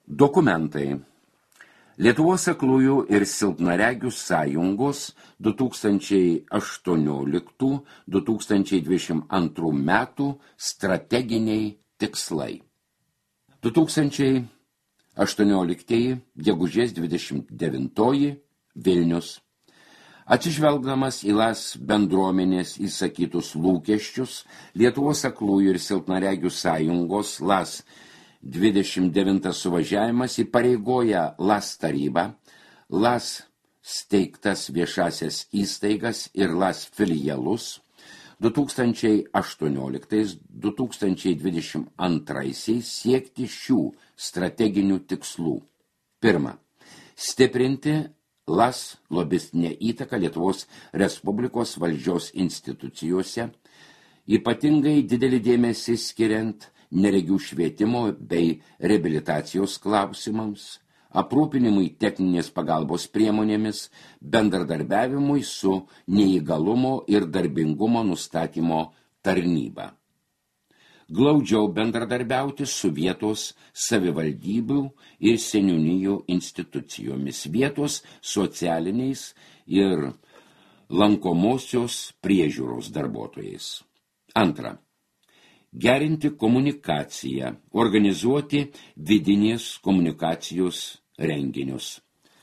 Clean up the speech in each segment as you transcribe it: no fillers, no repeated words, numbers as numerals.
Dokumentai. Lietuvos aklųjų ir silpnaregių sąjungos 2018–2022 metų strateginiai tikslai. 2018 gegužės 29 Vilnius. Atsižvelgdamas į LAS bendruomenės įsakytus lūkesčius, Lietuvos aklųjų ir silpnaregių sąjungos LAS 29 suvažiavimas įpareigoja LAS tarybą, LAS steigtas viešasias įstaigas ir LAS filialus 2018–2022 siekti šių strateginių tikslų. Pirma, stiprinti LAS lobistinę įtaką Lietuvos Respublikos valdžios institucijose, ypatingai didelį dėmesį skiriant neregių švietimo bei reabilitacijos klausimams, aprūpinimui techninės pagalbos priemonėmis, bendradarbiavimui su neįgalumo ir darbingumo nustatymo tarnyba. Glaudžiau bendradarbiauti su vietos savivaldybių ir seniūnijų institucijomis, vietos socialiniais ir lankomosios priežiūros darbuotojais. Antra, gerinti komunikaciją, organizuoti vidinės komunikacijos renginius.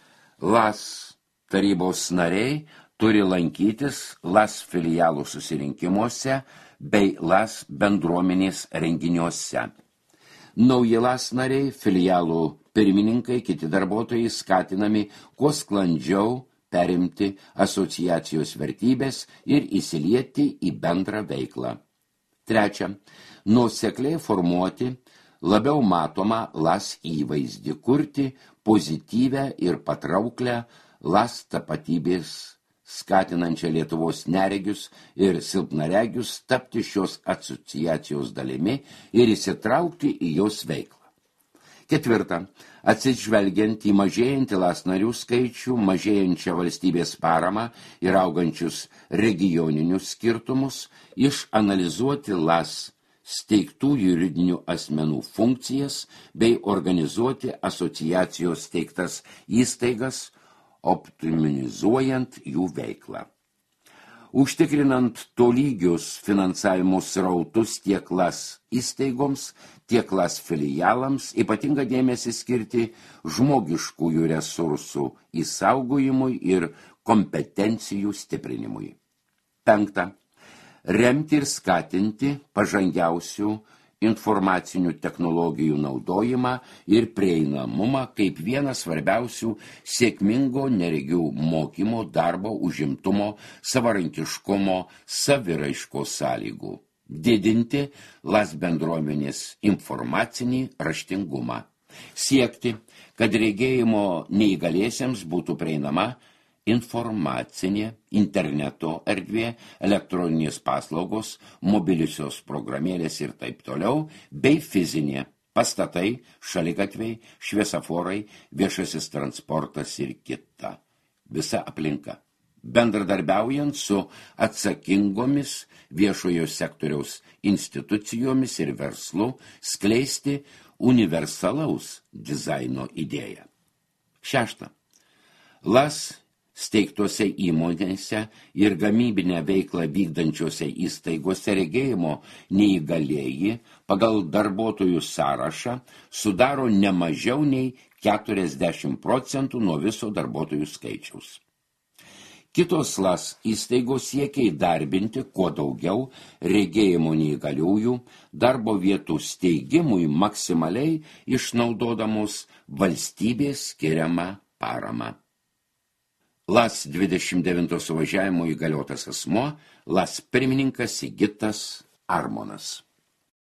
LAS tarybos nariai turi lankytis LAS filialų susirinkimuose bei LAS bendruomenės renginiuose. Nauji LAS nariai, filialų pirmininkai, kiti darbuotojai skatinami kuo sklandžiau perimti asociacijos vertybės ir įsilieti į bendrą veiklą. Trečia, nuosekliai formuoti labiau matomą LAS įvaizdį, kurti pozityvę ir patrauklę LAS tapatybės, skatinančią Lietuvos neregius ir silpnaregius tapti šios asociacijos dalimi ir įsitraukti į jos veiklą. Ketvirta, atsižvelgiant į mažėjantį LAS narių skaičių, mažėjančią valstybės paramą ir augančius regioninius skirtumus, išanalizuoti LAS steigtų juridinių asmenų funkcijas bei organizuoti asociacijos steigtas įstaigas, optimizuojant jų veiklą. Užtikrinant tolygius finansavimo srautus tiek LAS įstaigoms, tiek LAS filialams, ypatingą dėmesį skirti žmogiškųjų resursų išsaugojimui ir kompetencijų stiprinimui. Penkta, remti ir skatinti pažangiausių informacinių technologijų naudojimą ir prieinamumą kaip vieną svarbiausių sėkmingo neregių mokymo, darbo, užimtumo, savarankiškumo, saviraiškos sąlygų. Didinti LAS bendruomenės informacinį raštingumą. Siekti, kad regėjimo neįgaliesiems būtų prieinama informacinė, interneto erdvė, elektroninės paslaugos, mobiliosios programėlės ir taip toliau, bei fizinė, pastatai, šaligatviai, šviesaforai, viešasis transportas ir kita. Visa aplinka. Bendradarbiaujant su atsakingomis viešojo sektoriaus institucijomis ir verslu, skleisti universalaus dizaino idėją. Šešta. LAS steigtose įmonėse ir gamybinę veiklą vykdančiose įstaigose regėjimo neįgalieji pagal darbuotojų sąrašą sudaro ne mažiau nei 40% nuo viso darbuotojų skaičiaus. Kitos LAS įstaigos siekia įdarbinti kuo daugiau regėjimo neįgaliųjų darbo vietų steigimui maksimaliai išnaudodamos valstybės skiriamą paramą. LAS 29 suvažiavimo įgaliotas asmuo, LAS pirmininkas Sigitas Armonas.